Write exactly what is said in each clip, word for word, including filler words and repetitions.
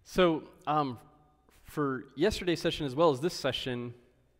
So um, for yesterday's session as well as this session,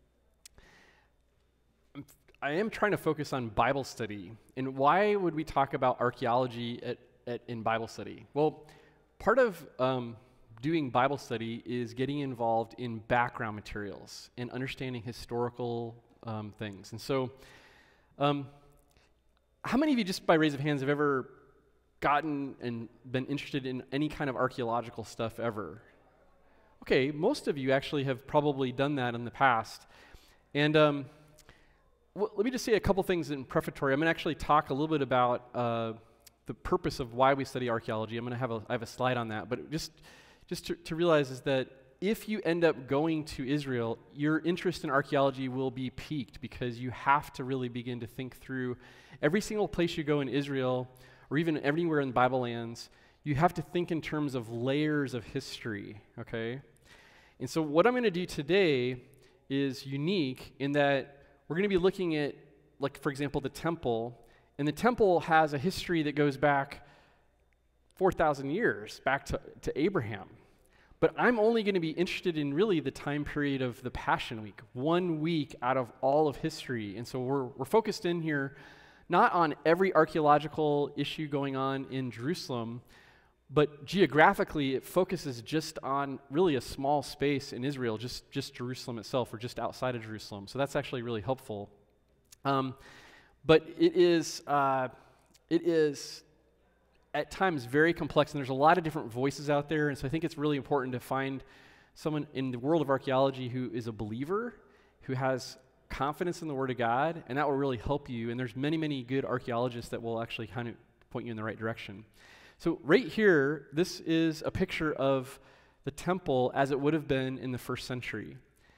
I'm f- I am trying to focus on Bible study. And why would we talk about archaeology at, at, in Bible study? Well, part of um, doing Bible study is getting involved in background materials and understanding historical um, things. And so, um, how many of you, just by raise of hands, have ever gotten and been interested in any kind of archaeological stuff ever? Okay, most of you actually have probably done that in the past. And um, well, let me just say a couple things in prefatory. I'm going to actually talk a little bit about uh, the purpose of why we study archaeology. I'm going to have a, I have a slide on that. But just, just to, to realize is that if you end up going to Israel, your interest in archaeology will be piqued because you have to really begin to think through every single place you go in Israel, or even everywhere in the Bible lands. You have to think in terms of layers of history, okay? And so what I'm going to do today is unique in that we're going to be looking at, like, for example, the temple. And the temple has a history that goes back four thousand years, back to, to Abraham. But I'm only going to be interested in really the time period of the Passion Week, one week out of all of history. And so we're, we're focused in here not on every archaeological issue going on in Jerusalem, but geographically it focuses just on really a small space in Israel, just, just Jerusalem itself, or just outside of Jerusalem. So that's actually really helpful. Um, but it is, uh, it is at times very complex, and there's a lot of different voices out there, and so I think it's really important to find someone in the world of archaeology who is a believer, who has confidence in the Word of God, and that will really help you. And there's many, many good archaeologists that will actually kind of point you in the right direction. So right here, this is a picture of the temple as it would have been in the first century.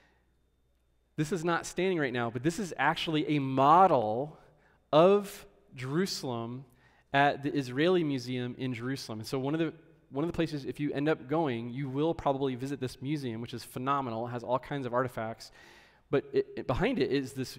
This is not standing right now, but this is actually a model of Jerusalem at the Israeli Museum in Jerusalem. And so one of the one of the places, if you end up going, you will probably visit this museum, which is phenomenal. It has all kinds of artifacts. But it, it, behind it is this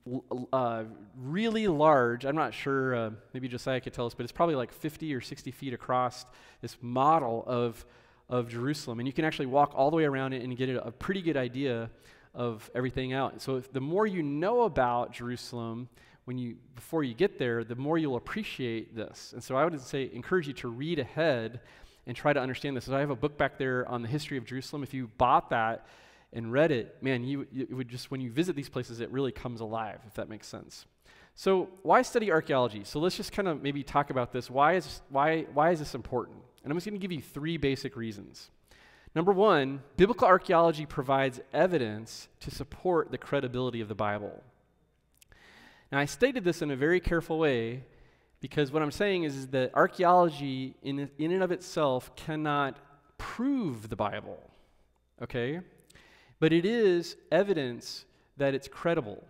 uh, really large, I'm not sure, uh, maybe Josiah could tell us, but it's probably like fifty or sixty feet across, this model of, of Jerusalem. And you can actually walk all the way around it and get a, a pretty good idea of everything out. So if the more you know about Jerusalem when you before you get there, the more you'll appreciate this. And so I would say, encourage you to read ahead and try to understand this. So I have a book back there on the history of Jerusalem. If you bought that and read it, man, you, it would just, when you visit these places, it really comes alive, if that makes sense. So why study archaeology? So let's just kind of maybe talk about this. Why is, why, why is this important? And I'm just going to give you three basic reasons. Number one, biblical archaeology provides evidence to support the credibility of the Bible. Now, I stated this in a very careful way because what I'm saying is, is that archaeology in, in and of itself cannot prove the Bible, okay? But it is evidence that it's credible.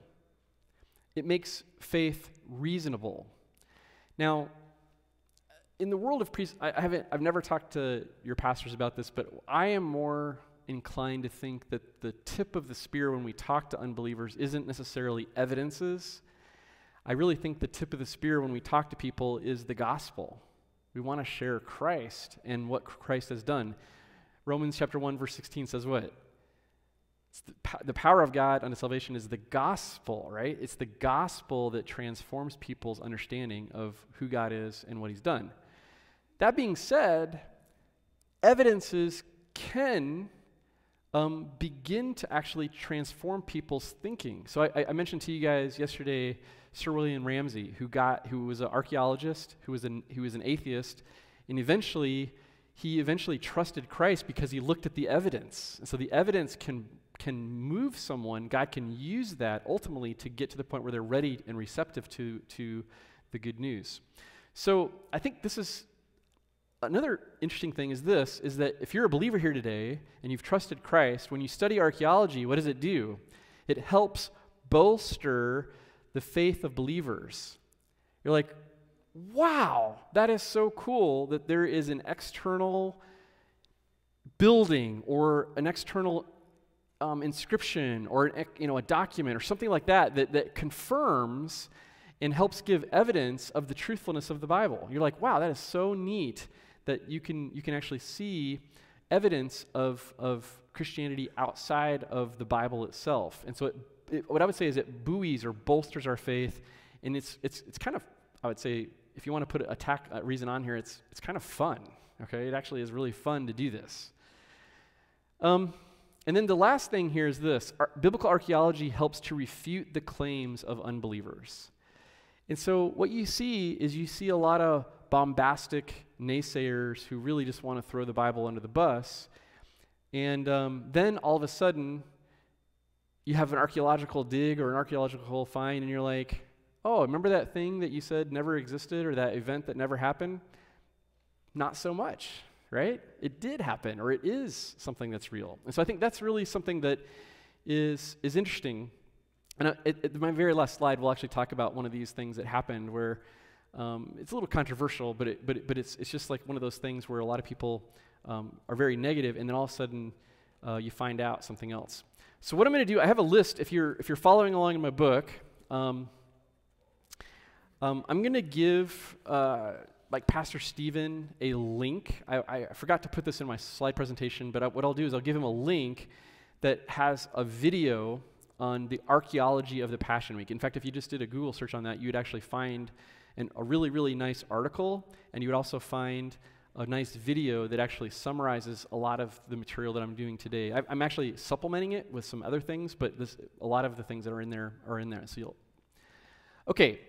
It makes faith reasonable. Now, in the world of priests, I, I haven't, I've never talked to your pastors about this, but I am more inclined to think that the tip of the spear when we talk to unbelievers isn't necessarily evidences. I really think the tip of the spear when we talk to people is the gospel. We want to share Christ and what Christ has done. Romans chapter one, verse sixteen says what? It's the, po- the power of God unto salvation is the gospel, right? It's the gospel that transforms people's understanding of who God is and what he's done. That being said, evidences can um, begin to actually transform people's thinking. So I, I mentioned to you guys yesterday Sir William Ramsay, who got who was an archaeologist, who was an who was an atheist, and eventually he eventually trusted Christ because he looked at the evidence. And so the evidence can can move someone. God can use that ultimately to get to the point where they're ready and receptive to, to the good news. So I think this is another interesting thing is this, is that if you're a believer here today and you've trusted Christ, when you study archaeology, what does it do? It helps bolster the faith of believers. You're like, wow, that is so cool that there is an external building or an external Um, inscription or an, you know, a document or something like that, that that confirms and helps give evidence of the truthfulness of the Bible. You're like, wow, that is so neat that you can you can actually see evidence of, of Christianity outside of the Bible itself. And so it, it, what I would say is it buoys or bolsters our faith, and it's it's it's kind of, I would say, if you want to put a tack, a reason on here, it's it's kind of fun, okay? It actually is really fun to do this. Um, and then the last thing here is this. Ar- biblical archaeology helps to refute the claims of unbelievers. And so what you see is you see a lot of bombastic naysayers who really just want to throw the Bible under the bus. And um, then all of a sudden, you have an archaeological dig or an archaeological find, and you're like, oh, remember that thing that you said never existed or that event that never happened? Not so much, right? It did happen, or it is something that's real. And so I think that's really something that is is interesting. And at, at my very last slide, we'll actually talk about one of these things that happened where um, it's a little controversial, but it, but it, but it's it's just like one of those things where a lot of people um, are very negative, and then all of a sudden uh, you find out something else. So what I'm going to do, I have a list. If you're if you're following along in my book, um, um, I'm going to give uh, like Pastor Stephen a link. I, I forgot to put this in my slide presentation, but I, what I'll do is I'll give him a link that has a video on the archaeology of the Passion Week. In fact, if you just did a Google search on that, you'd actually find an, a really, really nice article, and you would also find a nice video that actually summarizes a lot of the material that I'm doing today. I, I'm actually supplementing it with some other things, but this, a lot of the things that are in there are in there. So you'll, okay,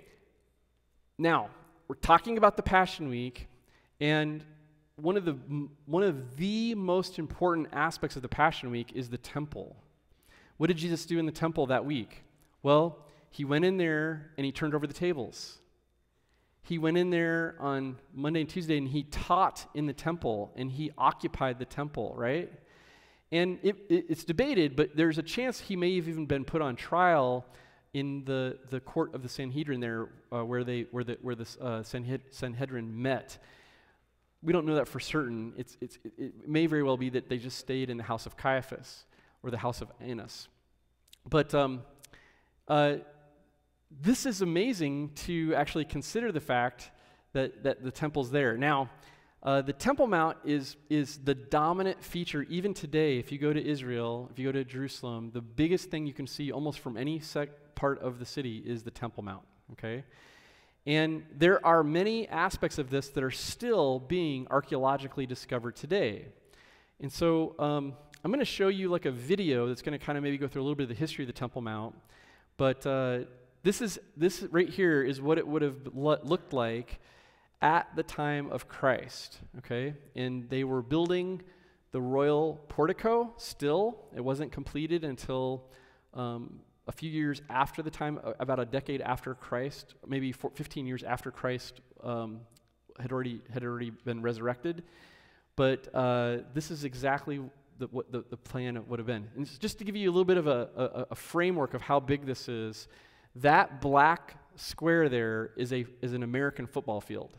now we're talking about the Passion Week, and one of the one of the most important aspects of the Passion Week is the temple. What did Jesus do in the temple that week? Well, he went in there and he turned over the tables. He went in there on Monday and Tuesday and he taught in the temple and he occupied the temple, right? And it, it, it's debated, but there's a chance he may have even been put on trial in the, the court of the Sanhedrin there, uh, where they where the where the uh, Sanhed- Sanhedrin met. We don't know that for certain. It's it's it, it may very well be that they just stayed in the house of Caiaphas or the house of Annas. But um, uh, this is amazing to actually consider the fact that, that the temple's there. Now, uh, the Temple Mount is, is the dominant feature even today. If you go to Israel, if you go to Jerusalem, the biggest thing you can see almost from any sec- part of the city is the Temple Mount, okay? And there are many aspects of this that are still being archaeologically discovered today. And so um, I'm going to show you like a video that's going to kind of maybe go through a little bit of the history of the Temple Mount. But uh, this is this right here is what it would have lo- looked like at the time of Christ, okay? And they were building the royal portico still. It wasn't completed until um, a few years after the time, uh, about a decade after Christ, maybe four, fifteen years after Christ um, had already had already been resurrected. But uh, this is exactly the, what the, the plan would have been. And just to give you a little bit of a, a, a framework of how big this is, that black square there is a is an American football field.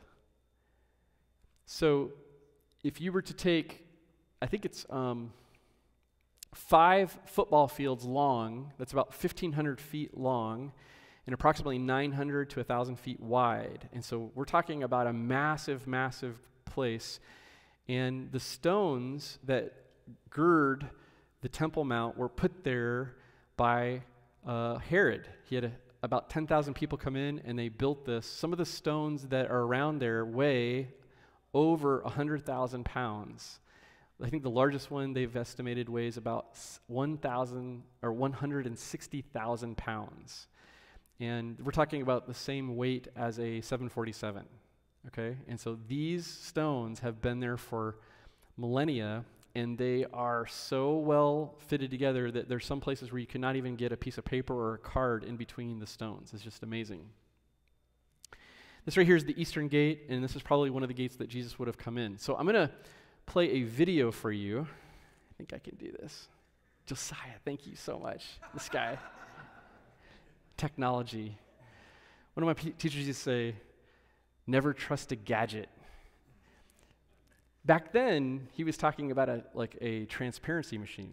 So if you were to take, I think it's um, five football fields long, that's about fifteen hundred feet long, and approximately nine hundred to one thousand feet wide. And so we're talking about a massive, massive place. And the stones that gird the Temple Mount were put there by uh, Herod. He had a, about ten thousand people come in, and they built this. Some of the stones that are around there weigh over one hundred thousand pounds. I think the largest one they've estimated weighs about one thousand or one hundred sixty thousand pounds. And we're talking about the same weight as a seven forty-seven. Okay? And so these stones have been there for millennia, and they are so well fitted together that there's some places where you cannot even get a piece of paper or a card in between the stones. It's just amazing. This right here is the Eastern Gate, and this is probably one of the gates that Jesus would have come in. So I'm going to play a video for you. I think I can do this. Josiah, thank you so much. This guy. Technology. One of my p- teachers used to say, never trust a gadget. Back then, he was talking about a like a transparency machine.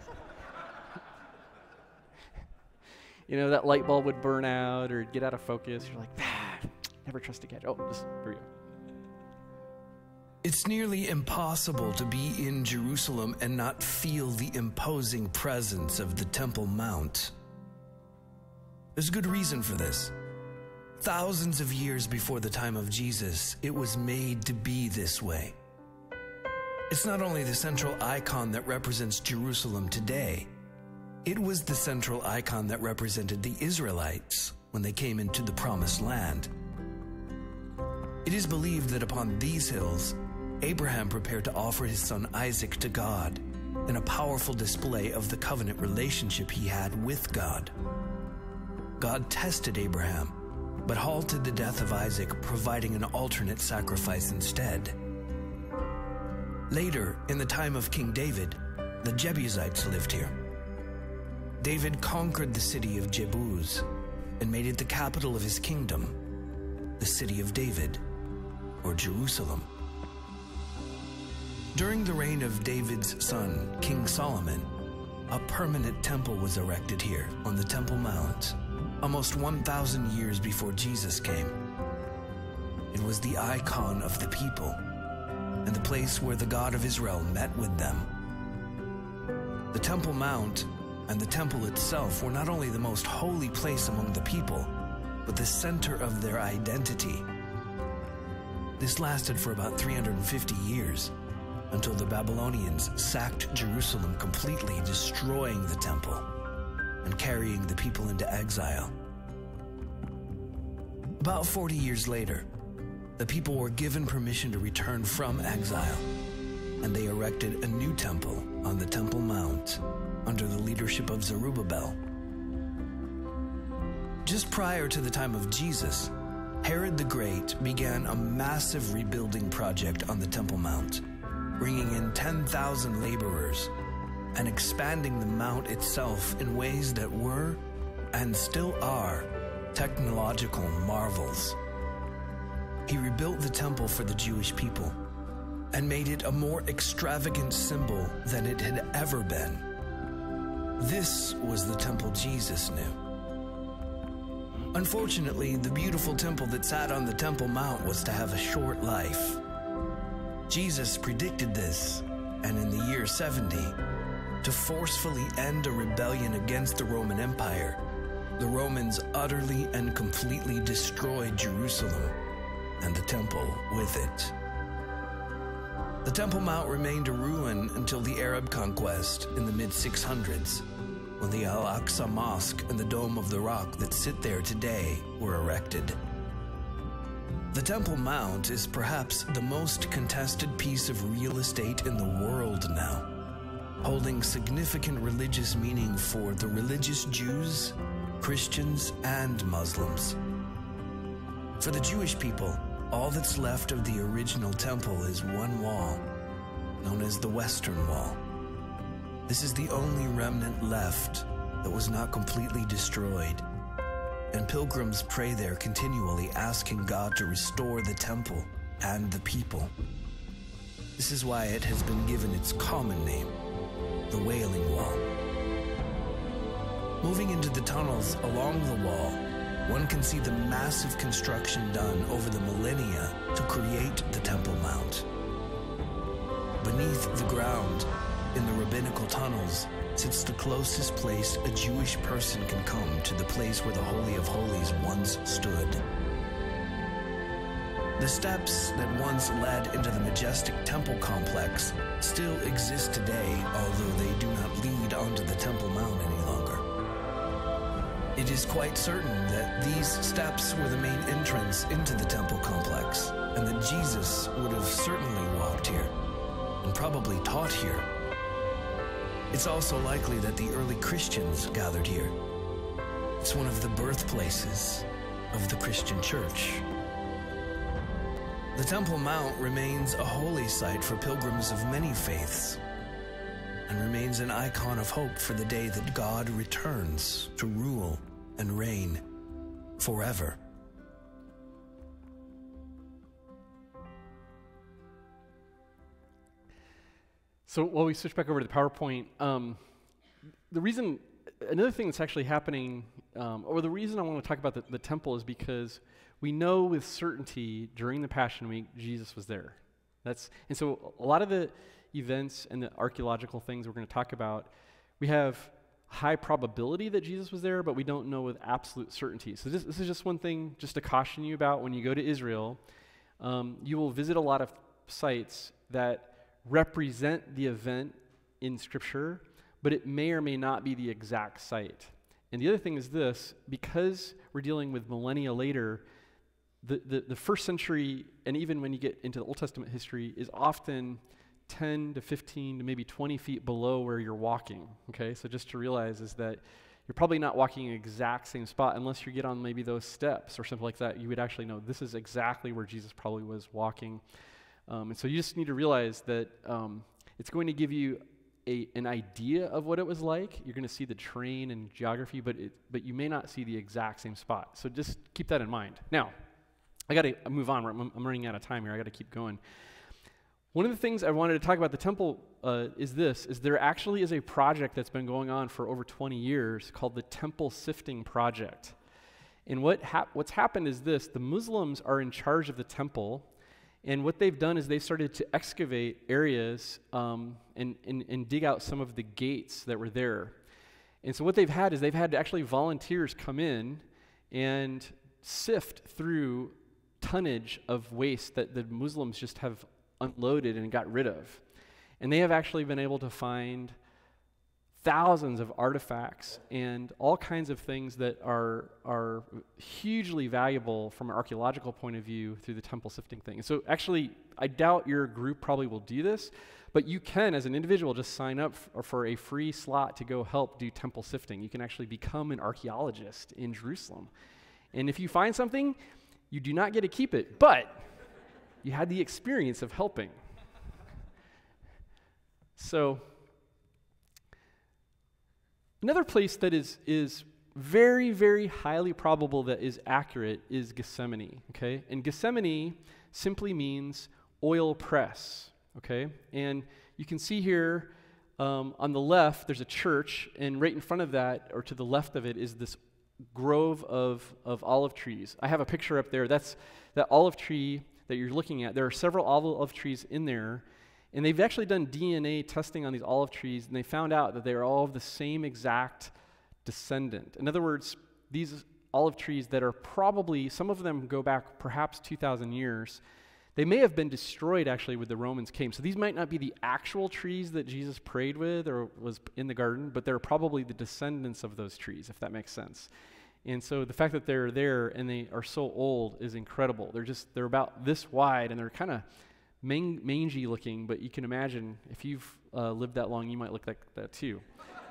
You know, that light bulb would burn out or get out of focus. You're like, ah, never trust a gadget. Oh, just, here we go. It's nearly impossible to be in Jerusalem and not feel the imposing presence of the Temple Mount. There's good reason for this. Thousands of years before the time of Jesus, it was made to be this way. It's not only the central icon that represents Jerusalem today, it was the central icon that represented the Israelites when they came into the Promised Land. It is believed that upon these hills, Abraham prepared to offer his son Isaac to God in a powerful display of the covenant relationship he had with God. God tested Abraham, but halted the death of Isaac, providing an alternate sacrifice instead. Later, in the time of King David, the Jebusites lived here. David conquered the city of Jebus and made it the capital of his kingdom, the city of David, or Jerusalem. During the reign of David's son, King Solomon, a permanent temple was erected here on the Temple Mount, almost one thousand years before Jesus came. It was the icon of the people and the place where the God of Israel met with them. The Temple Mount and the temple itself were not only the most holy place among the people, but the center of their identity. This lasted for about three hundred fifty years, until the Babylonians sacked Jerusalem completely, destroying the temple and carrying the people into exile. About forty years later, the people were given permission to return from exile, and they erected a new temple on the Temple Mount under the leadership of Zerubbabel. Just prior to the time of Jesus, Herod the Great began a massive rebuilding project on the Temple Mount, bringing in ten thousand laborers and expanding the mount itself in ways that were, and still are, technological marvels. He rebuilt the temple for the Jewish people and made it a more extravagant symbol than it had ever been. This was the temple Jesus knew. Unfortunately, the beautiful temple that sat on the Temple Mount was to have a short life. Jesus predicted this, and in the year seventy, to forcefully end a rebellion against the Roman Empire, the Romans utterly and completely destroyed Jerusalem and the temple with it. The Temple Mount remained a ruin until the Arab conquest in the mid six hundreds, when the Al-Aqsa Mosque and the Dome of the Rock that sit there today were erected. The Temple Mount is perhaps the most contested piece of real estate in the world now, holding significant religious meaning for the religious Jews, Christians, and Muslims. For the Jewish people, all that's left of the original temple is one wall, known as the Western Wall. This is the only remnant left that was not completely destroyed, and pilgrims pray there continually, asking God to restore the temple and the people. This is why it has been given its common name, the Wailing Wall. Moving into the tunnels along the wall, one can see the massive construction done over the millennia to create the Temple Mount. Beneath the ground, in the rabbinical tunnels, sits the closest place a Jewish person can come to the place where the Holy of Holies once stood. The steps that once led into the majestic temple complex still exist today, although they do not lead onto the Temple Mount any longer. It is quite certain that these steps were the main entrance into the temple complex, and that Jesus would have certainly walked here, and probably taught here. It's also likely that the early Christians gathered here. It's one of the birthplaces of the Christian church. The Temple Mount remains a holy site for pilgrims of many faiths, and remains an icon of hope for the day that God returns to rule and reign forever. So while we switch back over to the PowerPoint, um, the reason, another thing that's actually happening, um, or the reason I want to talk about the, the temple is because we know with certainty during the Passion Week, Jesus was there. That's, and so a lot of the events and the archaeological things we're going to talk about, we have high probability that Jesus was there, but we don't know with absolute certainty. So this, this is just one thing just to caution you about when you go to Israel. Um, you will visit a lot of sites that represent the event in Scripture, but it may or may not be the exact site. And the other thing is this, because we're dealing with millennia later, the, the, the first century, and even when you get into the Old Testament history, is often ten to fifteen to maybe twenty feet below where you're walking, okay? So just to realize is that you're probably not walking in the exact same spot unless you get on maybe those steps or something like that. You would actually know this is exactly where Jesus probably was walking. Um, and so you just need to realize that um, it's going to give you a, an idea of what it was like. You're going to see the terrain and geography, but it, but you may not see the exact same spot. So just keep that in mind. Now, I got to move on. I'm, I'm running out of time here. I got to keep going. One of the things I wanted to talk about the temple uh, is this, is there actually is a project that's been going on for over twenty years called the Temple Sifting Project. And what hap- what's happened is this, the Muslims are in charge of the temple, and what they've done is they've started to excavate areas um, and, and, and dig out some of the gates that were there. And so what they've had is they've had actually volunteers come in and sift through tonnage of waste that the Muslims just have unloaded and got rid of. And they have actually been able to find thousands of artifacts and all kinds of things that are are hugely valuable from an archaeological point of view through the temple sifting thing. And so actually, I doubt your group probably will do this, but you can, as an individual, just sign up f- for a free slot to go help do temple sifting. You can actually become an archaeologist in Jerusalem. And if you find something, you do not get to keep it, but you had the experience of helping. So, another place that is is very, very highly probable that is accurate is Gethsemane, okay? And Gethsemane simply means oil press, okay? And you can see here um, on the left, there's a church, and right in front of that, or to the left of it, is this grove of, of olive trees. I have a picture up there. That's that olive tree that you're looking at. There are several olive trees in there, and they've actually done D N A testing on these olive trees, and they found out that they are all of the same exact descendant. In other words, these olive trees that are probably, some of them go back perhaps two thousand years, they may have been destroyed actually when the Romans came. So these might not be the actual trees that Jesus prayed with or was in the garden, but they're probably the descendants of those trees, if that makes sense. And so the fact that they're there and they are so old is incredible. They're just, they're about this wide, and they're kind of man- mangy looking, but you can imagine if you've uh, lived that long, you might look like that too.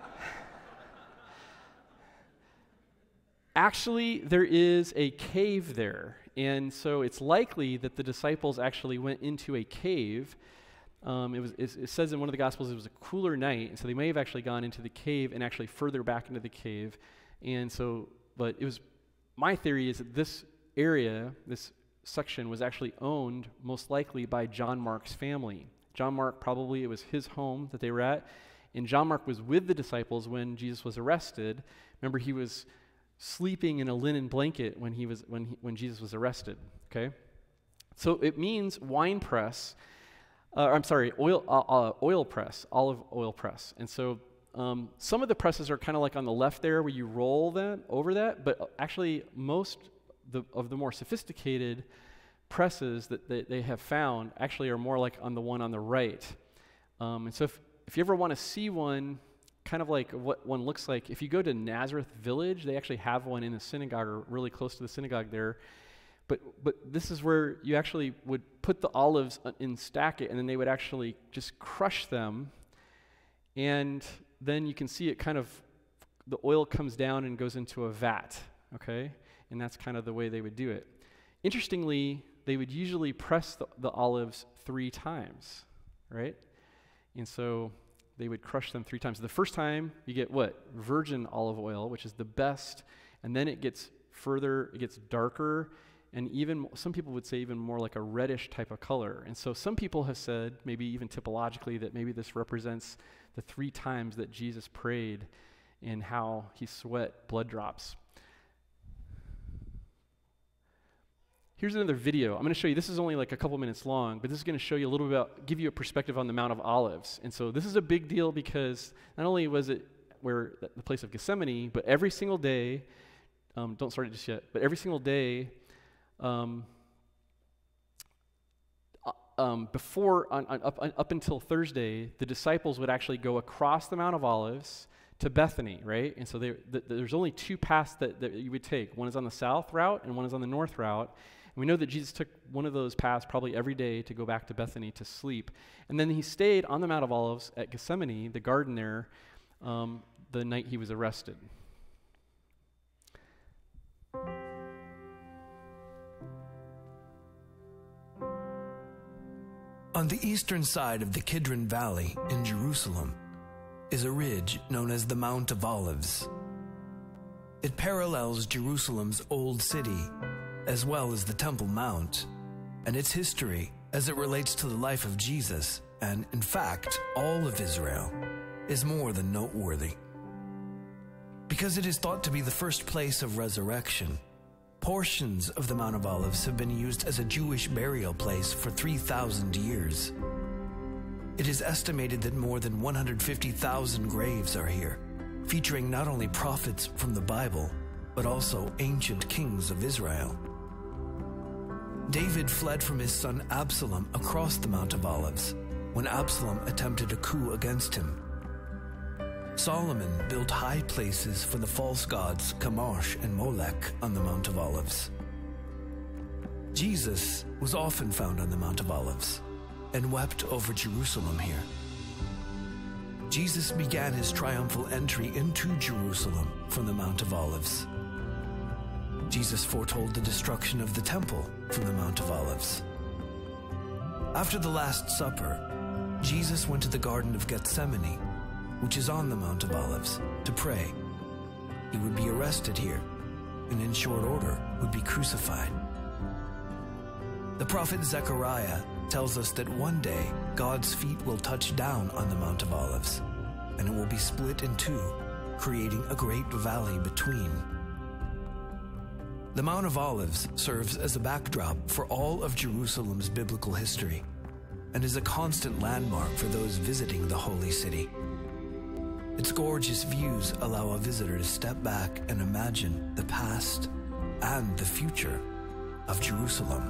Actually, there is a cave there, and so it's likely that the disciples actually went into a cave. Um, it was. It says in one of the Gospels it was a cooler night, and so they may have actually gone into the cave and actually further back into the cave. And so, but it was, my theory is that this area, this section, was actually owned most likely by John Mark's family. John Mark, probably it was his home that they were at, and John Mark was with the disciples when Jesus was arrested. Remember, he was sleeping in a linen blanket when he was when he, when Jesus was arrested. Okay, so it means wine press. Uh, I'm sorry, oil uh, uh, oil press, olive oil press. And so um, some of the presses are kind of like on the left there, where you roll them over that. But actually, most the, of the more sophisticated presses that they, they have found actually are more like on the one on the right. Um, and so if if you ever want to see one, kind of like what one looks like, if you go to Nazareth Village, they actually have one in the synagogue, or really close to the synagogue there. But but this is where you actually would put the olives and stack it, and then they would actually just crush them, and then you can see it kind of, the oil comes down and goes into a vat, okay? And that's kind of the way they would do it. Interestingly, they would usually press the, the olives three times, right? And so they would crush them three times. The first time, you get what? Virgin olive oil, which is the best, and then it gets further, it gets darker, and even, some people would say even more like a reddish type of color. And so some people have said, maybe even typologically, that maybe this represents the three times that Jesus prayed and how he sweat blood drops. Here's another video. I'm going to show you, this is only like a couple minutes long, but this is going to show you a little bit about, give you a perspective on the Mount of Olives. And so this is a big deal because not only was it where the place of Gethsemane, but every single day, um, don't start it just yet, but every single day, um, um, before, on, on, up, on, up until Thursday, the disciples would actually go across the Mount of Olives to Bethany, right? And so they, th- there's only two paths that, that you would take. One is on the south route and one is on the north route. And we know that Jesus took one of those paths probably every day to go back to Bethany to sleep. And then he stayed on the Mount of Olives at Gethsemane, the garden there, um, the night he was arrested. On the eastern side of the Kidron Valley in Jerusalem is a ridge known as the Mount of Olives. It parallels Jerusalem's old city, as well as the Temple Mount, and its history as it relates to the life of Jesus, and in fact, all of Israel, is more than noteworthy. Because it is thought to be the first place of resurrection, portions of the Mount of Olives have been used as a Jewish burial place for three thousand years. It is estimated that more than one hundred fifty thousand graves are here, featuring not only prophets from the Bible, but also ancient kings of Israel. David fled from his son Absalom across the Mount of Olives when Absalom attempted a coup against him. Solomon built high places for the false gods Chemosh and Molech on the Mount of Olives. Jesus was often found on the Mount of Olives and wept over Jerusalem here. Jesus began his triumphal entry into Jerusalem from the Mount of Olives. Jesus foretold the destruction of the temple from the Mount of Olives. After the Last Supper, Jesus went to the Garden of Gethsemane, which is on the Mount of Olives, to pray. He would be arrested here, and in short order would be crucified. The prophet Zechariah tells us that one day God's feet will touch down on the Mount of Olives, and it will be split in two, creating a great valley between. The Mount of Olives serves as a backdrop for all of Jerusalem's biblical history and is a constant landmark for those visiting the holy city. Its gorgeous views allow a visitor to step back and imagine the past and the future of Jerusalem.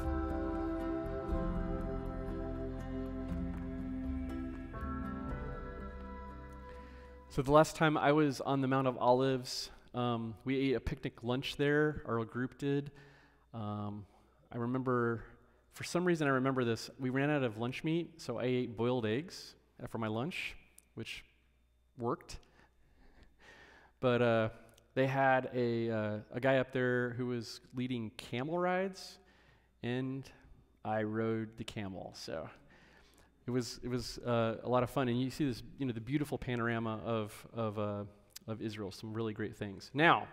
So the last time I was on the Mount of Olives, um, we ate a picnic lunch there, our group did. Um, I remember, for some reason I remember this, we ran out of lunch meat, so I ate boiled eggs for my lunch, which worked. But uh, they had a, uh, a guy up there who was leading camel rides, and I rode the camel, so it was it was uh, a lot of fun. And you see this, you know, the beautiful panorama of of uh, of Israel. Some really great things. Now,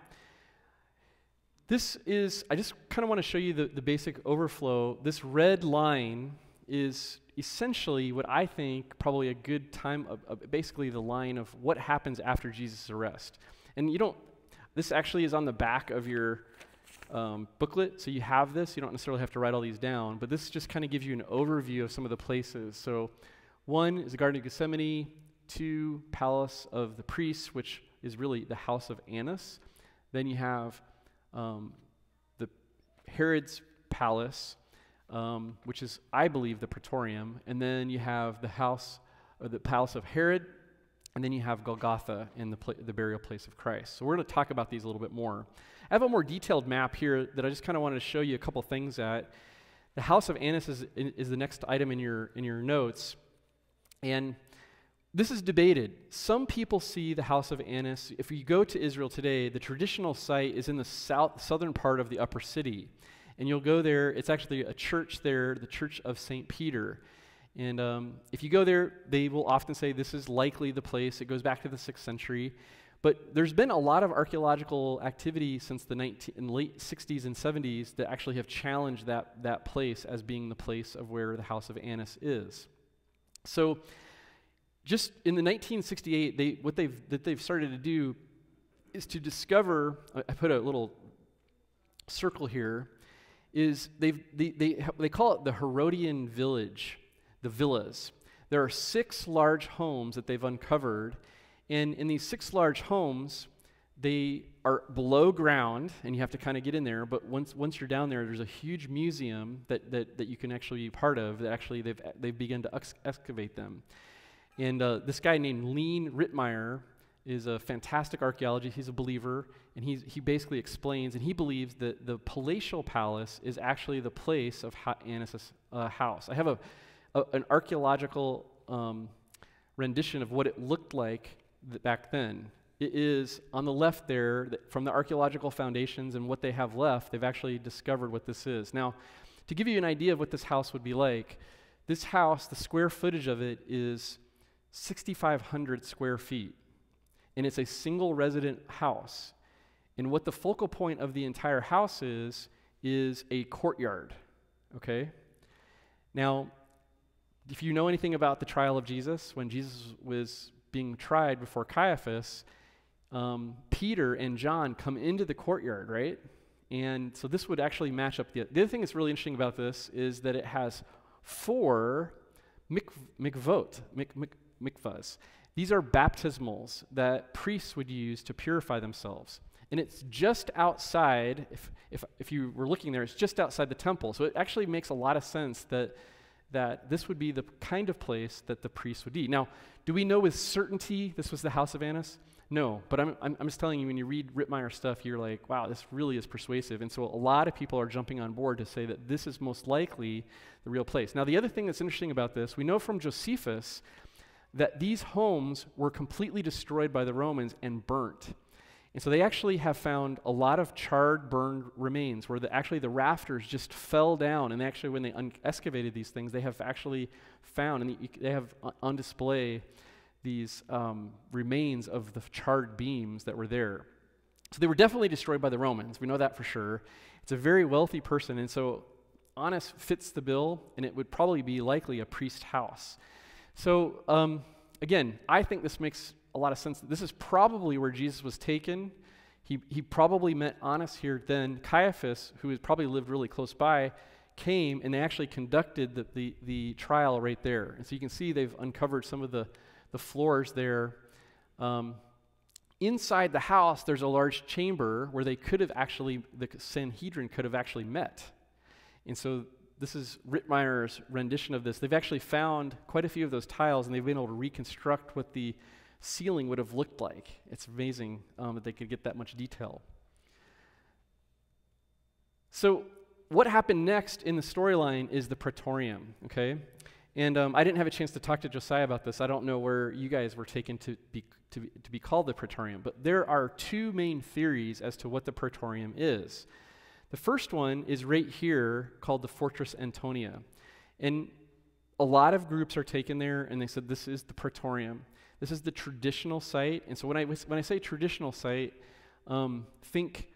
this is, I just kind of want to show you the, the basic overflow. This red line is essentially what I think probably a good time, of, of basically the line of what happens after Jesus' arrest. And you don't, this actually is on the back of your um, booklet, so you have this. You don't necessarily have to write all these down, but this just kind of gives you an overview of some of the places. So one is the Garden of Gethsemane, two, Palace of the Priests, which is really the house of Annas. Then you have um, the Herod's palace, um, which is, I believe, the Praetorium. And then you have the house, or the palace of Herod, and then you have Golgotha in the, pla- the burial place of Christ. So we're going to talk about these a little bit more. I have a more detailed map here that I just kind of wanted to show you a couple things at. The house of Annas is, is the next item in your in your notes. And this is debated. Some people see the house of Annas, if you go to Israel today, the traditional site is in the south southern part of the upper city. And you'll go there, it's actually a church there, the Church of Saint Peter. And um, if you go there, they will often say this is likely the place. It goes back to the sixth century. But there's been a lot of archaeological activity since the nineteen, in late sixties and seventies that actually have challenged that, that place as being the place of where the house of Annas is. So just in the nineteen sixty-eight, they, what they've, that they've started to do is to discover, I put a little circle here, is they've, they, they, they call it the Herodian village, the villas. There are six large homes that they've uncovered, and in these six large homes, they are below ground, and you have to kind of get in there, but once once you're down there, there's a huge museum that, that, that you can actually be part of, that actually they've, they've begun to ex- excavate them. And uh, this guy named Lean Rittmeyer is a fantastic archaeologist. He's a believer, and he's, he basically explains, and he believes that the palatial palace is actually the place of ha- Annas' uh, house. I have a, a an archaeological um, rendition of what it looked like th- back then. It is on the left there, that from the archaeological foundations and what they have left, they've actually discovered what this is. Now, to give you an idea of what this house would be like, this house, the square footage of it is six thousand five hundred square feet, and it's a single resident house. And what the focal point of the entire house is, is a courtyard, okay? Now, if you know anything about the trial of Jesus, when Jesus was being tried before Caiaphas, Um, Peter and John come into the courtyard, right? And so this would actually match up. The, the other thing that's really interesting about this is that it has four mik, mikvot, mik, mik, mikvahs. These are baptismals that priests would use to purify themselves. And it's just outside, if, if, if you were looking there, it's just outside the temple. So it actually makes a lot of sense that, that this would be the kind of place that the priests would be. Now, do we know with certainty this was the house of Annas? No, but I'm, I'm, I'm just telling you, when you read Rittmeyer stuff, you're like, wow, this really is persuasive. And so a lot of people are jumping on board to say that this is most likely the real place. Now, the other thing that's interesting about this, we know from Josephus that these homes were completely destroyed by the Romans and burnt. And so they actually have found a lot of charred, burned remains where the, actually the rafters just fell down. And they actually, when they un- excavated these things, they have actually found, and they, they have on display these um, remains of the charred beams that were there. So they were definitely destroyed by the Romans. We know that for sure. It's a very wealthy person, and so Annas fits the bill, and it would probably be likely a priest house. So um, again, I think this makes a lot of sense. This is probably where Jesus was taken. He, he probably met Annas here then. Caiaphas, who had probably lived really close by, came, and they actually conducted the, the, the trial right there. And so you can see they've uncovered some of the the floors there. Um, inside the house, there's a large chamber where they could have actually, the Sanhedrin could have actually met. And so this is Rittmeyer's rendition of this. They've actually found quite a few of those tiles, and they've been able to reconstruct what the ceiling would have looked like. It's amazing um, that they could get that much detail. So what happened next in the storyline is the Praetorium, okay? And um, I didn't have a chance to talk to Josiah about this. I don't know where you guys were taken to be, to be to be called the Praetorium, but there are two main theories as to what the Praetorium is. The first one is right here, called the Fortress Antonia. And a lot of groups are taken there, and they said this is the Praetorium. This is the traditional site. And so when I, when I say traditional site, um, think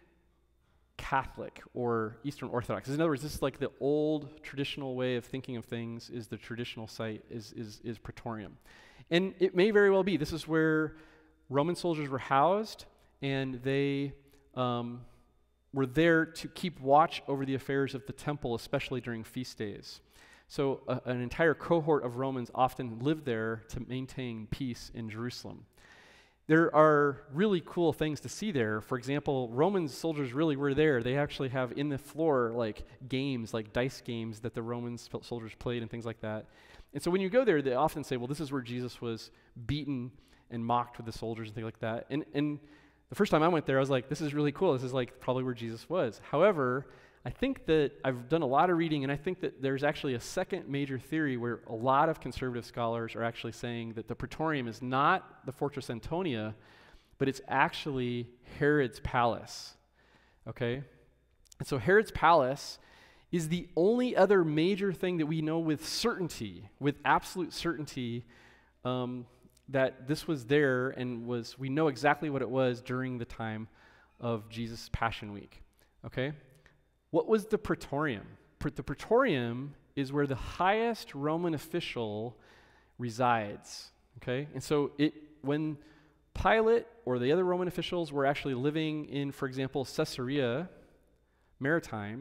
Catholic or Eastern Orthodox. In other words, this is like the old traditional way of thinking of things, is the traditional site is, is, is Praetorium. And it may very well be. This is where Roman soldiers were housed, and they um, were there to keep watch over the affairs of the temple, especially during feast days. So uh, an entire cohort of Romans often lived there to maintain peace in Jerusalem. There are really cool things to see there. For example, Roman soldiers really were there. They actually have in the floor like games, like dice games that the Roman soldiers played and things like that. And so when you go there, they often say, well, this is where Jesus was beaten and mocked with the soldiers and things like that. And, and the first time I went there, I was like, this is really cool. This is like probably where Jesus was. However, I think that I've done a lot of reading, and I think that there's actually a second major theory where a lot of conservative scholars are actually saying that the Praetorium is not the Fortress Antonia, but it's actually Herod's palace, okay? And so Herod's palace is the only other major thing that we know with certainty, with absolute certainty, um, that this was there and was, we know exactly what it was during the time of Jesus' Passion Week, okay? What was the Praetorium? The Praetorium is where the highest Roman official resides, okay? And so it, when Pilate or the other Roman officials were actually living in, for example, Caesarea Maritime,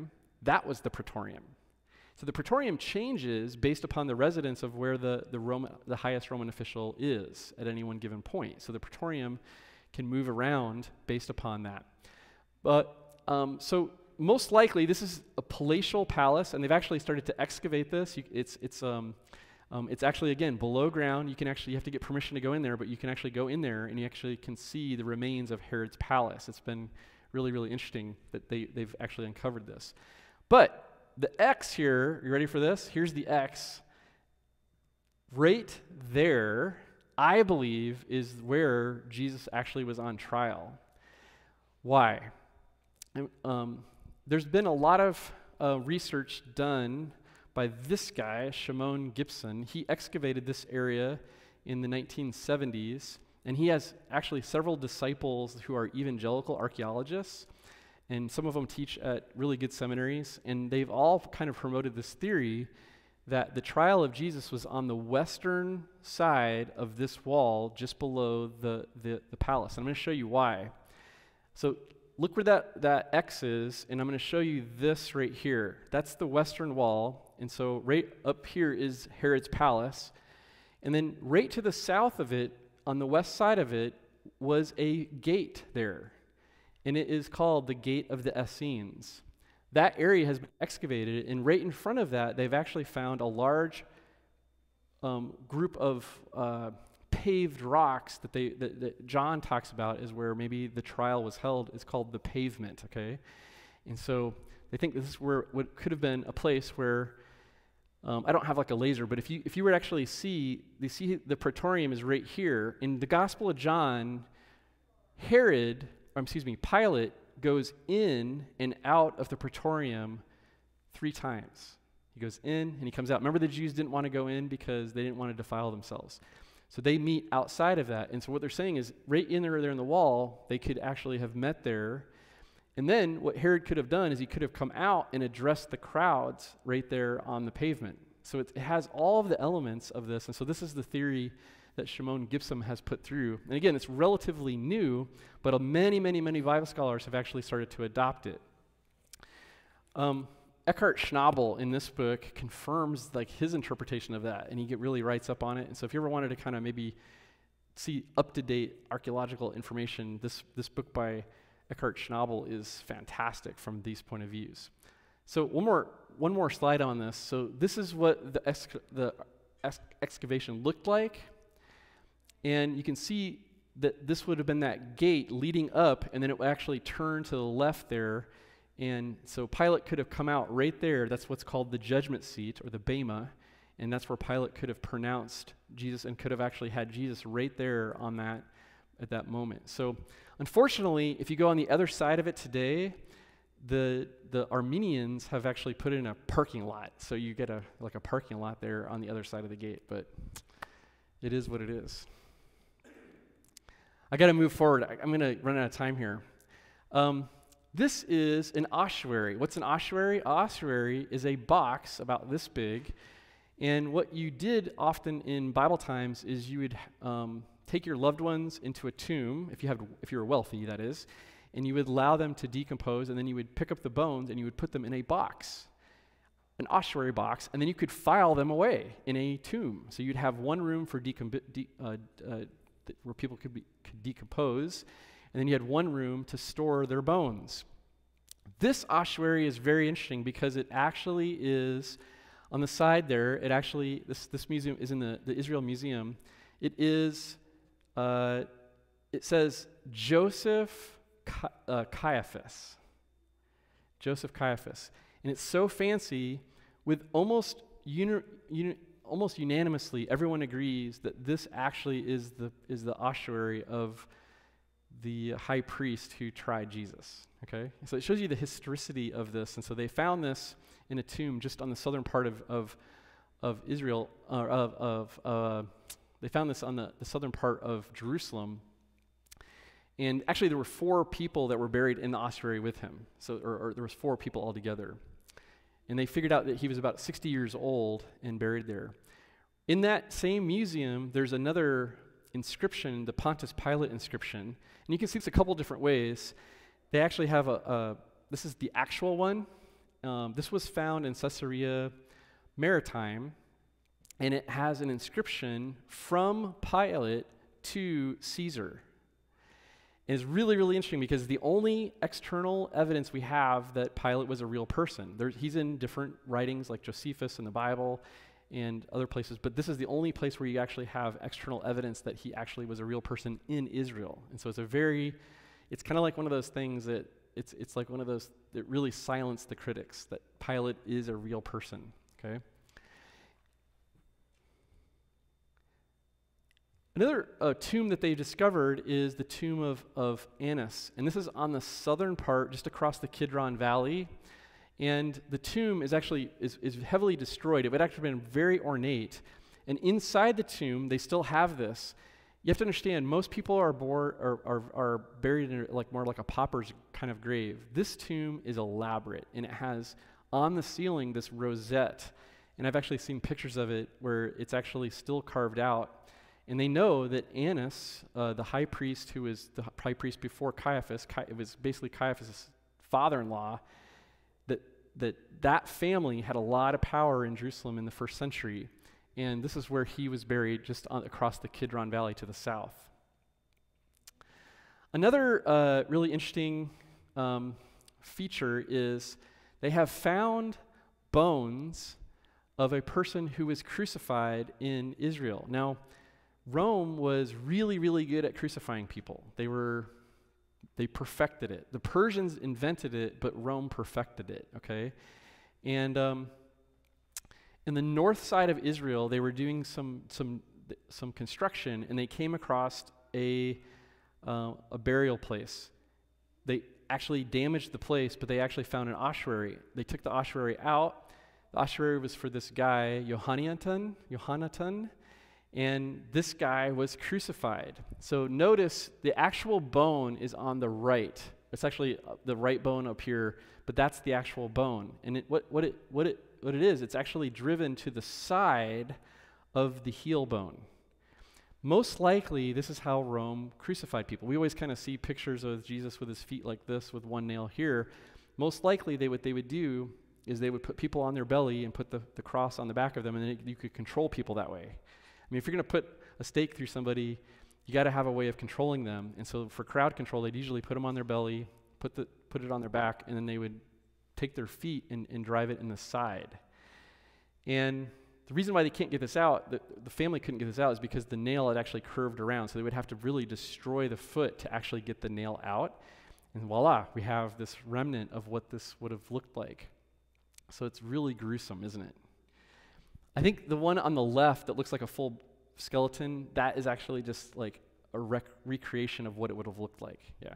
that was the Praetorium. So the Praetorium changes based upon the residence of where the, the, Roman, the highest Roman official is at any one given point. So the Praetorium can move around based upon that. But um, so most likely this is a palatial palace, and they've actually started to excavate this. You, it's it's um, um, it's actually, again, below ground. You can actually, you have to get permission to go in there, but you can actually go in there and you actually can see the remains of Herod's palace. It's been really, really interesting that they, they've actually uncovered this. But the X here, you ready for this? Here's the X. Right there, I believe, is where Jesus actually was on trial. Why? Um, there's been a lot of uh, research done by this guy, Shimon Gibson. He excavated this area in the nineteen seventies, and he has actually several disciples who are evangelical archaeologists, and some of them teach at really good seminaries, and they've all kind of promoted this theory that the trial of Jesus was on the western side of this wall just below the, the, the palace. And I'm going to show you why. So look where that, that X is, and I'm going to show you this right here. That's the western wall, and so right up here is Herod's palace. And then right to the south of it, on the west side of it, was a gate there, and it is called the Gate of the Essenes. That area has been excavated, and right in front of that, they've actually found a large um, group of uh, paved rocks that, they, that, that John talks about is where maybe the trial was held. It's called the pavement, okay? And so they think this is where what could have been a place where, um, I don't have like a laser, but if you, if you were to actually see, you see the Praetorium is right here. In the Gospel of John, Herod, or excuse me, Pilate, goes in and out of the Praetorium three times. He goes in and he comes out. Remember, the Jews didn't want to go in because they didn't want to defile themselves. So they meet outside of that. And so what they're saying is right in there, there in the wall, they could actually have met there. And then what Herod could have done is he could have come out and addressed the crowds right there on the pavement. So it, it has all of the elements of this. And so this is the theory that Shimon Gibson has put through. And again, it's relatively new, but uh, many, many, many Bible scholars have actually started to adopt it. Um, Eckhart Schnabel in this book confirms like his interpretation of that, and he get, really writes up on it. And so if you ever wanted to kind of maybe see up-to-date archaeological information, this, this book by Eckhart Schnabel is fantastic from these point of views. So one more, one more slide on this. So this is what the, ex the ex excavation looked like. And you can see that this would have been that gate leading up, and then it would actually turn to the left there. And so Pilate could have come out right there. That's what's called the judgment seat, or the bema. And that's where Pilate could have pronounced Jesus and could have actually had Jesus right there on that at that moment. So unfortunately, if you go on the other side of it today, the the Armenians have actually put in a parking lot. So you get a like a parking lot there on the other side of the gate. But it is what it is. I got to move forward. I, I'm going to run out of time here. Um, this is an ossuary. What's an ossuary? An ossuary is a box about this big. And what you did often in Bible times is you would um, take your loved ones into a tomb, if you have, if you were wealthy, that is, and you would allow them to decompose, and then you would pick up the bones and you would put them in a box, an ossuary box, and then you could file them away in a tomb. So you'd have one room for decomp de uh, uh, where people could, be, could decompose, and then you had one room to store their bones. This ossuary is very interesting because it actually is, on the side there, it actually, this, this museum is in the, the Israel Museum. It is, uh, it says Joseph Ca uh, Caiaphas. Joseph Caiaphas. And it's so fancy, with almost uni uni almost unanimously, everyone agrees that this actually is the, is the ossuary of the high priest who tried Jesus, okay? So it shows you the historicity of this. And so they found this in a tomb just on the southern part of, of, of Israel, uh, of, of uh, they found this on the, the southern part of Jerusalem. And actually there were four people that were buried in the ossuary with him. So, or, or there was four people altogether. And they figured out that he was about sixty years old and buried there. In that same museum, there's another inscription, the Pontius Pilate inscription. And you can see it's a couple different ways. They actually have a, a this is the actual one, um, this was found in Caesarea Maritime, and it has an inscription from Pilate to Caesar. It's really, really interesting because the only external evidence we have that Pilate was a real person. There, he's in different writings like Josephus in the Bible and other places, but this is the only place where you actually have external evidence that he actually was a real person in Israel. And so it's a very, it's kind of like one of those things that, it's it's like one of those that really silenced the critics, that Pilate is a real person, okay? Another uh, tomb that they discovered is the tomb of, of Annas. And this is on the southern part, just across the Kidron Valley. And the tomb is actually is, is heavily destroyed. It would actually have been very ornate. And inside the tomb, they still have this. You have to understand, most people are, bore, are, are, are buried in like more like a pauper's kind of grave. This tomb is elaborate, and it has on the ceiling this rosette. And I've actually seen pictures of it where it's actually still carved out. And they know that Annas, uh, the high priest who was the high priest before Caiaphas, Ca- it was basically Caiaphas' father-in-law, that, that that family had a lot of power in Jerusalem in the first century. And this is where he was buried, just on, across the Kidron Valley to the south. Another uh, really interesting um, feature is they have found bones of a person who was crucified in Israel. Now, Rome was really, really good at crucifying people. They were, they perfected it. The Persians invented it, but Rome perfected it, okay? And um, in the north side of Israel, they were doing some some some construction, and they came across a uh, a burial place. They actually damaged the place, but they actually found an ossuary. They took the ossuary out. The ossuary was for this guy, Yohanatan, Yohanatan, and this guy was crucified. So notice the actual bone is on the right. It's actually the right bone up here, but that's the actual bone. And it, what, what, it, what, it, what it is, it's actually driven to the side of the heel bone. Most likely, this is how Rome crucified people. We always kind of see pictures of Jesus with his feet like this with one nail here. Most likely, they what they would do is they would put people on their belly and put the, the cross on the back of them, and then you could control people that way. I mean, if you're going to put a stake through somebody, you got to have a way of controlling them. And so for crowd control, they'd usually put them on their belly, put the put it on their back, and then they would take their feet and, and drive it in the side. And the reason why they can't get this out, the, the family couldn't get this out, is because the nail had actually curved around. So they would have to really destroy the foot to actually get the nail out. And voila, we have this remnant of what this would have looked like. So it's really gruesome, isn't it? I think the one on the left that looks like a full skeleton, that is actually just like a rec- recreation of what it would have looked like. Yeah.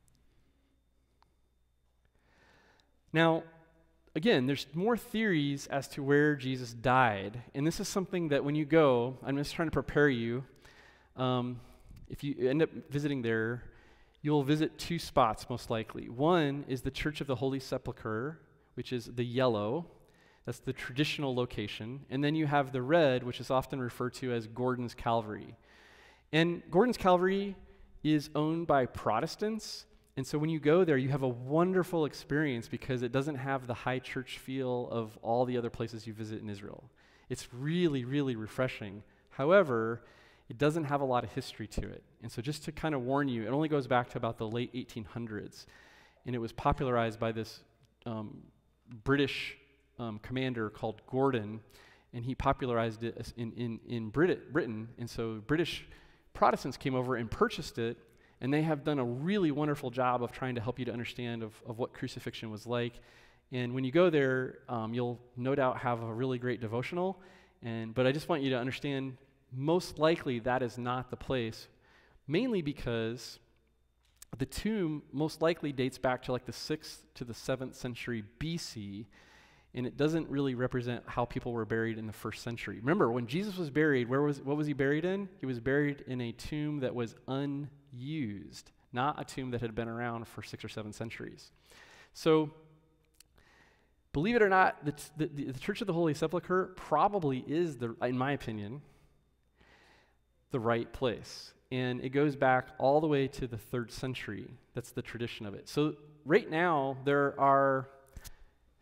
Now, again, there's more theories as to where Jesus died. And this is something that when you go, I'm just trying to prepare you. Um, if you end up visiting there, you'll visit two spots most likely. One is the Church of the Holy Sepulchre, which is the yellow. That's the traditional location. And then you have the red, which is often referred to as Gordon's Calvary. And Gordon's Calvary is owned by Protestants. And so when you go there, you have a wonderful experience because it doesn't have the high church feel of all the other places you visit in Israel. It's really, really refreshing. However, it doesn't have a lot of history to it. And so just to kind of warn you, it only goes back to about the late eighteen hundreds. And it was popularized by this um, British um, commander called Gordon, and he popularized it in, in, in Brit- Britain. And so British Protestants came over and purchased it. And they have done a really wonderful job of trying to help you to understand of, of what crucifixion was like. And when you go there, um, you'll no doubt have a really great devotional. And but I just want you to understand, most likely that is not the place, mainly because the tomb most likely dates back to like the sixth to the seventh century B C, and it doesn't really represent how people were buried in the first century. Remember, when Jesus was buried, where was what was he buried in? He was buried in a tomb that was unused, not a tomb that had been around for six or seven centuries. So, believe it or not, the, t- the, the Church of the Holy Sepulchre probably is, the, in my opinion, the right place. And it goes back all the way to the third century. That's the tradition of it. So right now, there are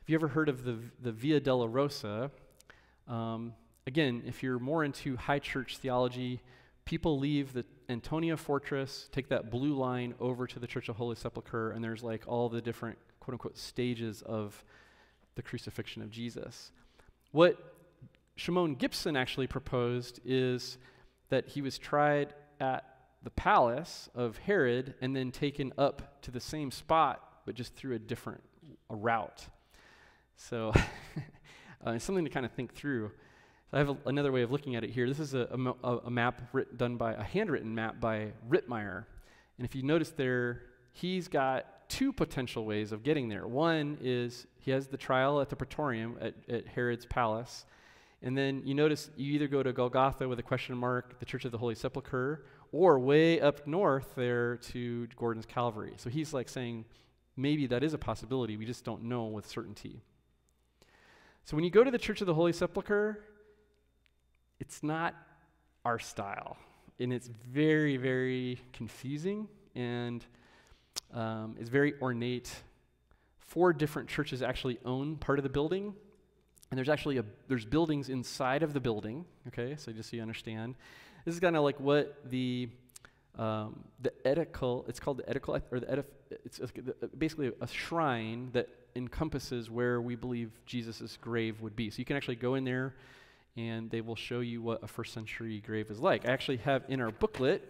Have you ever heard of the, the Via Dolorosa? Um, again, if you're more into high church theology, people leave the Antonia Fortress, take that blue line over to the Church of Holy Sepulchre, and there's like all the different quote-unquote stages of the crucifixion of Jesus. What Shimon Gibson actually proposed is that he was tried at the palace of Herod and then taken up to the same spot, but just through a different a route. So uh, it's something to kind of think through. So I have a, another way of looking at it here. This is a, a, a map writ, done by, a handwritten map by Rittmeyer. And if you notice there, he's got two potential ways of getting there. One is he has the trial at the Praetorium at, at Herod's palace. And then you notice you either go to Golgotha with a question mark, the Church of the Holy Sepulchre, or way up north there to Gordon's Calvary. So he's like saying, maybe that is a possibility. We just don't know with certainty. So when you go to the Church of the Holy Sepulchre, it's not our style. And it's very, very confusing, and um, it's very ornate. Four different churches actually own part of the building. And there's actually a, there's buildings inside of the building, okay, so just so you understand. This is kind of like what the, um, the edicle, it's called the edicle, or the edif, it's basically a shrine that encompasses where we believe Jesus' grave would be. So you can actually go in there, and they will show you what a first century grave is like. I actually have in our booklet,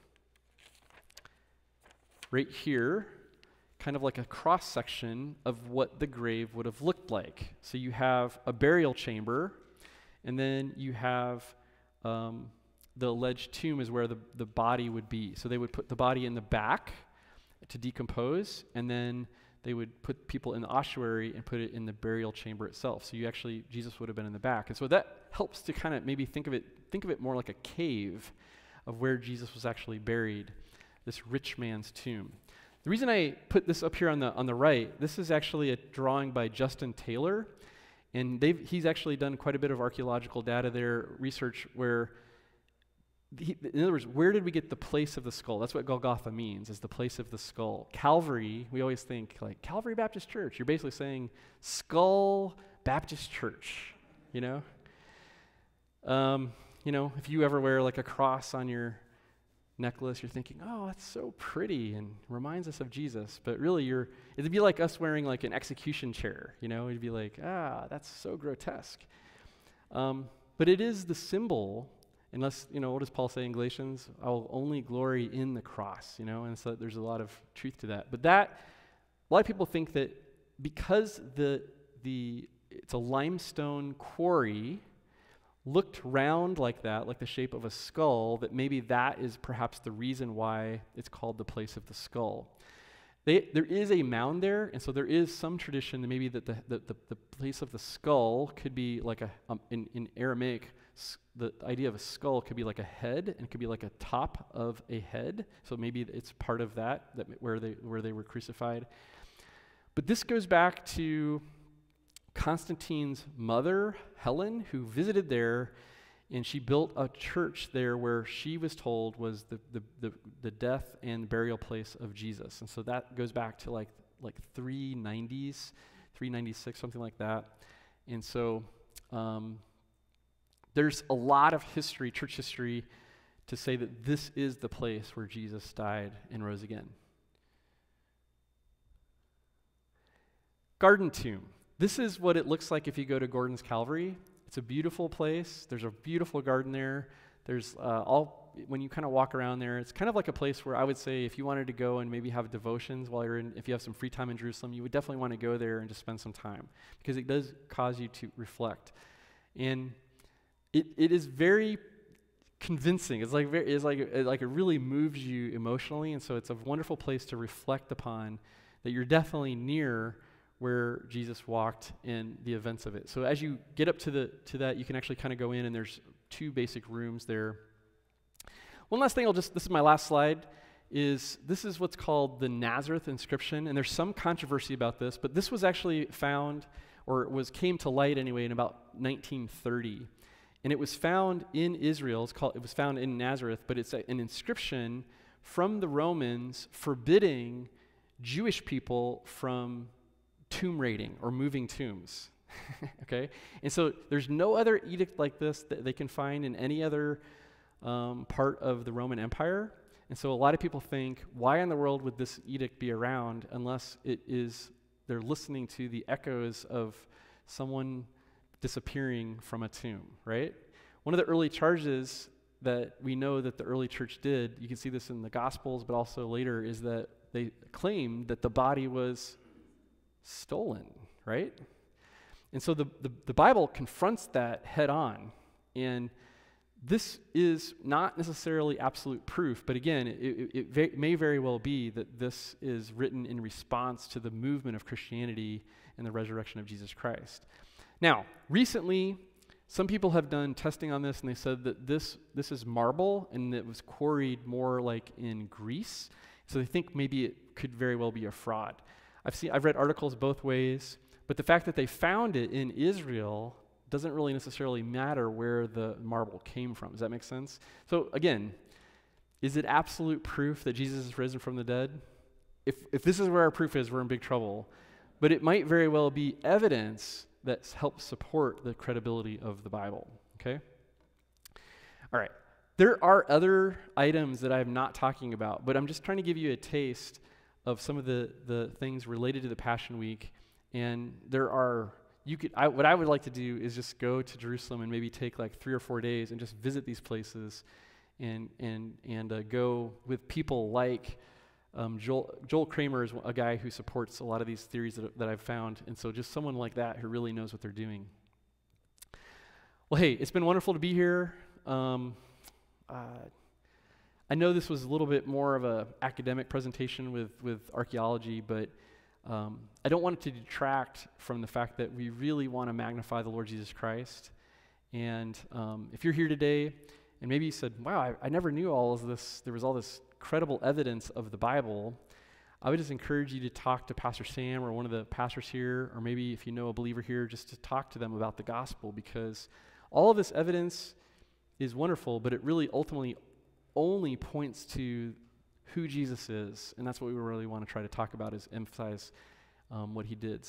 right here, kind of like a cross-section of what the grave would have looked like. So you have a burial chamber, and then you have um, the alleged tomb is where the, the body would be. So they would put the body in the back to decompose, and then they would put people in the ossuary and put it in the burial chamber itself. So you actually, Jesus would have been in the back. And so that helps to kind of maybe think of it, think of it more like a cave of where Jesus was actually buried, this rich man's tomb. The reason I put this up here on the on the right, this is actually a drawing by Justin Taylor, and they've, he's actually done quite a bit of archaeological data there, research where, he, in other words, where did we get the place of the skull? That's what Golgotha means, is the place of the skull. Calvary, we always think like Calvary Baptist Church. You're basically saying Skull Baptist Church, you know? Um, you know, if you ever wear like a cross on your necklace, you're thinking, oh, that's so pretty and reminds us of Jesus. But really, you're it'd be like us wearing like an execution chair, you know? It'd be like, ah, that's so grotesque. Um, but it is the symbol, unless, you know, what does Paul say in Galatians? I will only glory in the cross, you know? And so there's a lot of truth to that. But that, a lot of people think that because the the it's a limestone quarry, looked round like that, like the shape of a skull, that maybe that is perhaps the reason why it's called the place of the skull. They, there is a mound there, and so there is some tradition that maybe that the, the, the, the place of the skull could be like a, um, in, in Aramaic, s- the idea of a skull could be like a head, and it could be like a top of a head, so maybe it's part of that, that where they where they were crucified. But this goes back to Constantine's mother, Helen, who visited there, and she built a church there where she was told was the, the, the, the death and burial place of Jesus. And so that goes back to like like three nineties, three ninety-six, something like that. And so um, there's a lot of history, church history, to say that this is the place where Jesus died and rose again. Garden Tomb. This is what it looks like if you go to Gordon's Calvary. It's a beautiful place. There's a beautiful garden there. There's uh, all, when you kind of walk around there, it's kind of like a place where I would say if you wanted to go and maybe have devotions while you're in, if you have some free time in Jerusalem, you would definitely want to go there and just spend some time, because it does cause you to reflect. And it it is very convincing. It's like very, it's like it, like it really moves you emotionally, and so it's a wonderful place to reflect upon that you're definitely near where Jesus walked in the events of it. So as you get up to the to that, you can actually kind of go in, and there's two basic rooms there. One last thing, I'll just, this is my last slide, is this is what's called the Nazareth inscription, and there's some controversy about this, but this was actually found, or was came to light anyway, in about nineteen thirty. And it was found in Israel, it's called, it was found in Nazareth, but it's a, an inscription from the Romans forbidding Jewish people from tomb raiding or moving tombs. Okay? And so there's no other edict like this that they can find in any other um, part of the Roman Empire. And so a lot of people think, why in the world would this edict be around unless it is, they're listening to the echoes of someone disappearing from a tomb, right? One of the early charges that we know that the early church did, you can see this in the Gospels, but also later, is that they claimed that the body was stolen, right? And so the, the, the Bible confronts that head on. And this is not necessarily absolute proof, but again, it, it, it va- may very well be that this is written in response to the movement of Christianity and the resurrection of Jesus Christ. Now, recently, some people have done testing on this, and they said that this, this is marble, and it was quarried more like in Greece. So they think maybe it could very well be a fraud. I've seen, I've read articles both ways, but the fact that they found it in Israel doesn't really necessarily matter where the marble came from. Does that make sense? So again, is it absolute proof that Jesus is risen from the dead? If, if this is where our proof is, we're in big trouble. But it might very well be evidence that helps support the credibility of the Bible, okay? All right. There are other items that I'm not talking about, but I'm just trying to give you a taste of some of the, the things related to the Passion Week. And there are, you could, I, what I would like to do is just go to Jerusalem and maybe take like three or four days and just visit these places and, and, and uh, go with people like Um, Joel, Joel Kramer is a guy who supports a lot of these theories that, that I've found, and so just someone like that who really knows what they're doing. Well, hey, it's been wonderful to be here. Um, uh, I know this was a little bit more of an academic presentation with, with archaeology, but um, I don't want it to detract from the fact that we really want to magnify the Lord Jesus Christ. And um, if you're here today, and maybe you said, wow, I, I never knew all of this, there was all this credible evidence of the Bible, I would just encourage you to talk to Pastor Sam or one of the pastors here, or maybe if you know a believer here, just to talk to them about the gospel, because all of this evidence is wonderful, but it really ultimately only points to who Jesus is, and that's what we really want to try to talk about, is emphasize um, what he did.